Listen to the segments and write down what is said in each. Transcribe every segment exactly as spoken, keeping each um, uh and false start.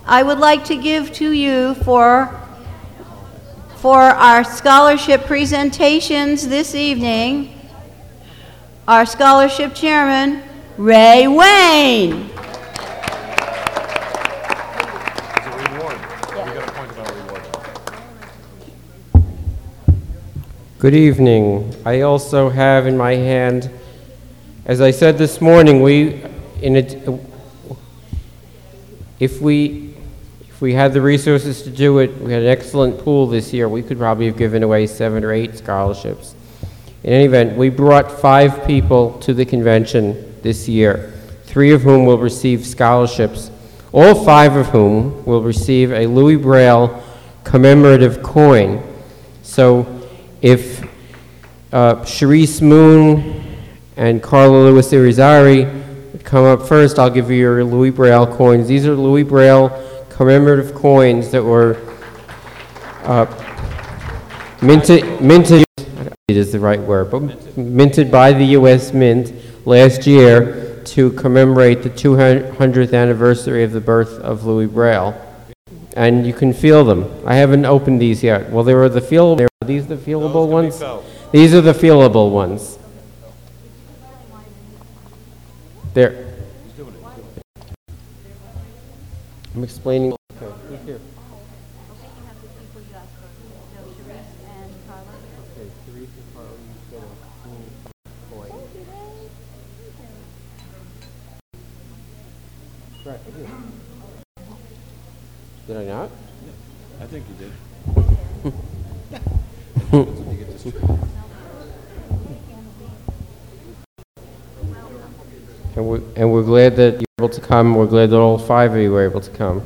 I would like to give to you for, for our scholarship presentations this evening, our scholarship chairman, Ray Wayne. Good evening. I also have in my hand, as I said this morning, we, in a, if we, if we had the resources to do it, we had an excellent pool this year. We could probably have given away seven or eight scholarships. In any event, we brought five people to the convention this year, three of whom will receive scholarships, all five of whom will receive a Louis Braille commemorative coin. So if uh, Sharice Moon and Carla Lewis Irizarry would come up first, I'll give you your Louis Braille coins. These are Louis Braille commemorative coins that were uh, minted, minted, it is the right word, but minted by the U S Mint last year to commemorate the two hundredth anniversary of the birth of Louis Braille. And you can feel them. I haven't opened these yet. Well, they were the feel. Are these the feelable ones? These are the feelable ones. There. I'm explaining. Okay, who's here? Right, here. Did I not? I think you did. and, we're, and we're glad that you're able to come. We're glad that all five of you were able to come.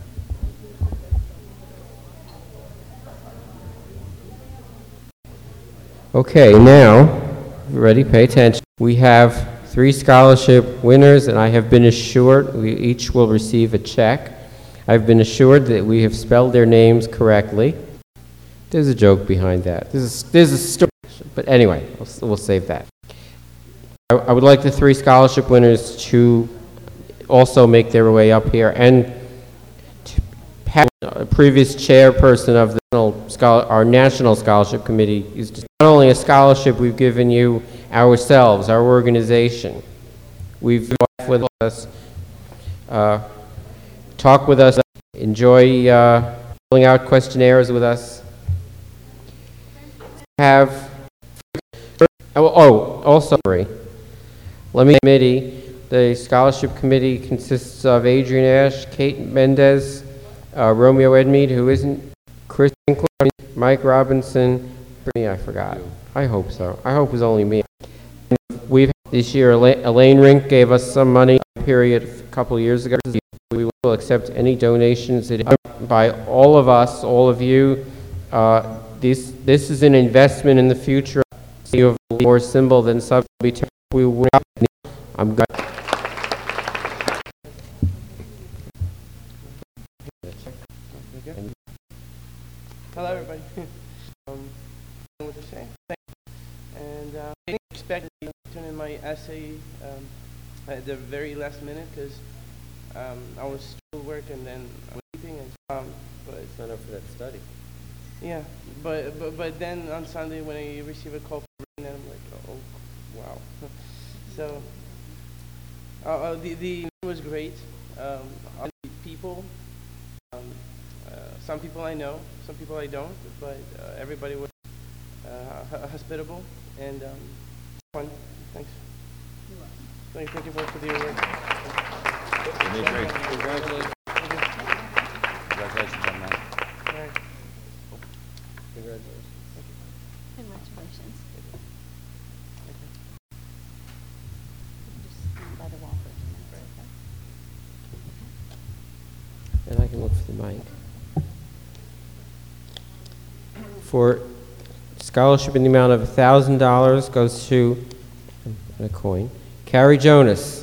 Okay, now, ready, pay attention. We have three scholarship winners, and I have been assured we each will receive a check. I've been assured that we have spelled their names correctly. There's a joke behind that. There's a, there's a story, but anyway, we'll, we'll save that. I, I would like the three scholarship winners to also make their way up here, and to Pat, a previous chairperson of the national, our National Scholarship Committee, is not only a scholarship we've given you ourselves, our organization. We've been with us. Uh, Talk with us, enjoy uh, filling out questionnaires with us. Have, oh, also, let me committee. The scholarship committee consists of Adrian Ash, Kate Mendez, uh, Romeo Edmead, who isn't, Chris Winkler, Mike Robinson. For me, I forgot. I hope so. I hope it was only me. We've this year, Elaine Rink gave us some money. Period a couple of years ago. We will accept any donations that by all of us, all of you. Uh, this this is an investment in the future. You have a more symbol than sub. We will. I'm going. Hello, everybody. um, what to say? And uh, I didn't expect to turn in my essay um, at the very last minute because. Um, I was still working and then I was sleeping and um, but It's not up for that study. yeah, but but but then on Sunday when I received a call from Rain, I'm like, oh wow. So uh, uh, the the was great. Um, all the people, um, uh, some people I know, some people I don't, but uh, everybody was uh, hospitable and um, fun. Thanks. Thank you, thank you both for the award. You did great. Congratulations. Congratulations on that. All right. Congratulations. Congratulations. And I can look for the mic. For scholarship in the amount of one thousand dollars goes to, a coin, Carrie Jonas.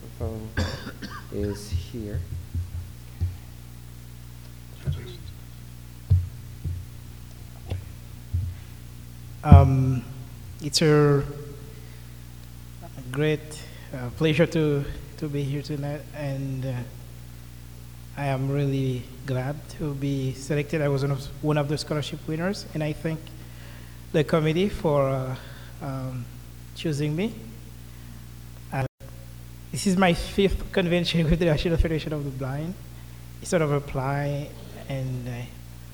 Congratulations. Um, it's a great uh, pleasure to, to be here tonight, and uh, I am really glad to be selected. I was one of, one of the scholarship winners, and I thank the committee for uh, um, choosing me. Uh, this is my fifth convention with the National Federation of the Blind. I sort of applied, and uh,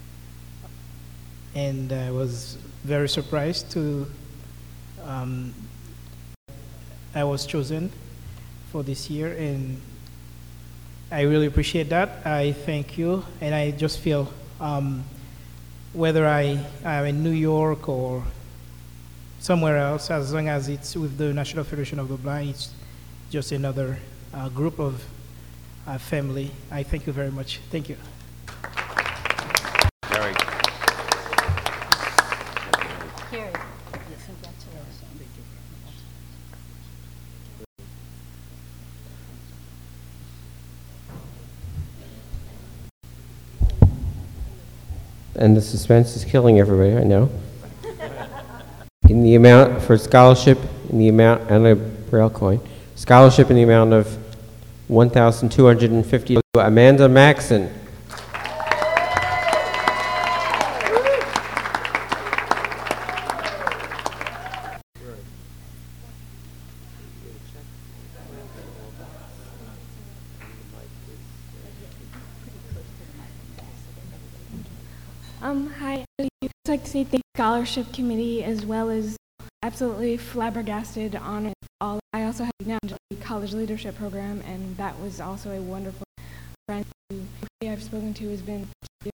and I was very surprised to um, I was chosen for this year, and I really appreciate that. I thank you, and I just feel um, whether I am in New York or somewhere else, as long as it's with the National Federation of the Blind, it's just another uh, group of uh, family. I thank you very much. Thank you. Jerry. Carrie. And the suspense is killing everybody, I know. In the amount for scholarship, in the amount, and a Braille coin, scholarship in the amount of one thousand two hundred fifty dollars to Amanda Maxon. Um, hi, I'd like to say thank you to the Scholarship Committee, as well as absolutely flabbergasted on it all. I also have now the College Leadership Program, and that was also a wonderful friend who I've spoken to has been.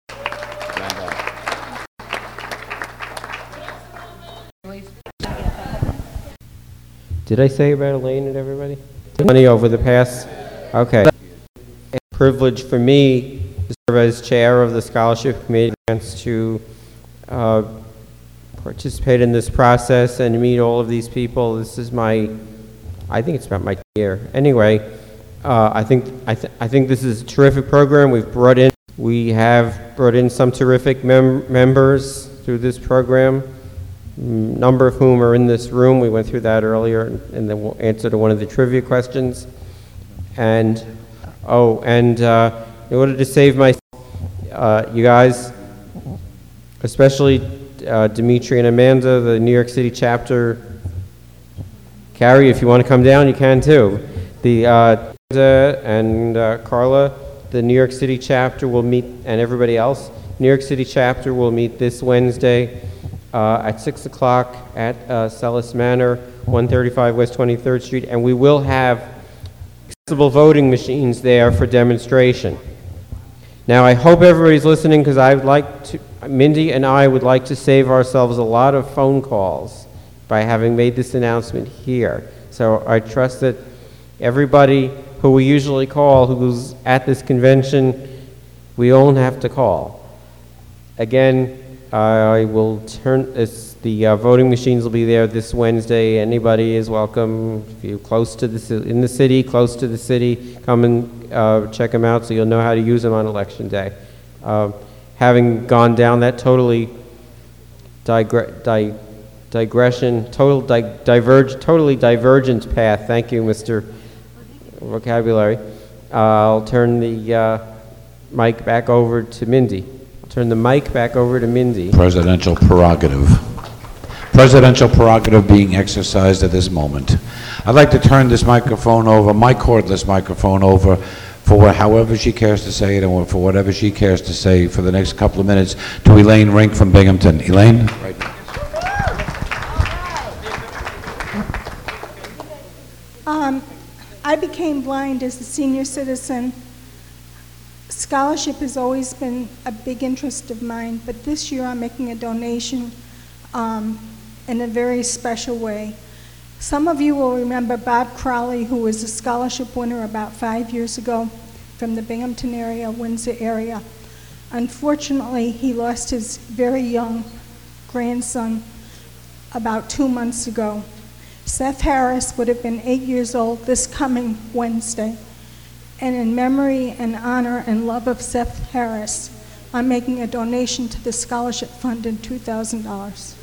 Did I say about Elaine and everybody? Money over the past, okay. It's a privilege for me to serve as chair of the scholarship committee, to uh, participate in this process and meet all of these people. This is my, I think it's about my year. Anyway, uh, I think I, th I think this is a terrific program. We've brought in, we have brought in some terrific mem members through this program. Number of whom are in this room. We went through that earlier, and then we'll answer to one of the trivia questions. And, oh, and uh, in order to save my, uh, you guys, especially uh, Dimitri and Amanda, the New York City chapter, Carrie, if you want to come down, you can too. The, uh, and uh, Carla, the New York City chapter will meet, and everybody else, New York City chapter will meet this Wednesday Uh, at six o'clock at uh, Sellis Manor, one thirty-five West twenty-third Street, and we will have accessible voting machines there for demonstration. Now, I hope everybody's listening, because I would like to, Mindy and I would like to save ourselves a lot of phone calls by having made this announcement here. So I trust that everybody who we usually call, who's at this convention, we don't have to call. Again, I will turn this, the uh, voting machines will be there this Wednesday. Anybody is welcome. If you're close to the, in the city, close to the city, come and uh, check them out so you'll know how to use them on election day. Uh, having gone down that totally digre di digression, total di diverge, totally divergent path, thank you, Mister Vocabulary, uh, I'll turn the uh, mic back over to Mindy. Turn the mic back over to Mindy. Presidential prerogative. Presidential prerogative being exercised at this moment. I'd like to turn this microphone over, my cordless microphone over, for however she cares to say it, and for whatever she cares to say for the next couple of minutes, to Elaine Rink from Binghamton. Elaine? Right. Um, I became blind as a senior citizen. Scholarship has always been a big interest of mine, but this year I'm making a donation um, in a very special way. Some of you will remember Bob Crowley, who was a scholarship winner about five years ago from the Binghamton area, Windsor area. Unfortunately, he lost his very young grandson about two months ago. Seth Harris would have been eight years old this coming Wednesday. And in memory and honor and love of Seth Harris, I'm making a donation to the Scholarship Fund in two thousand dollars.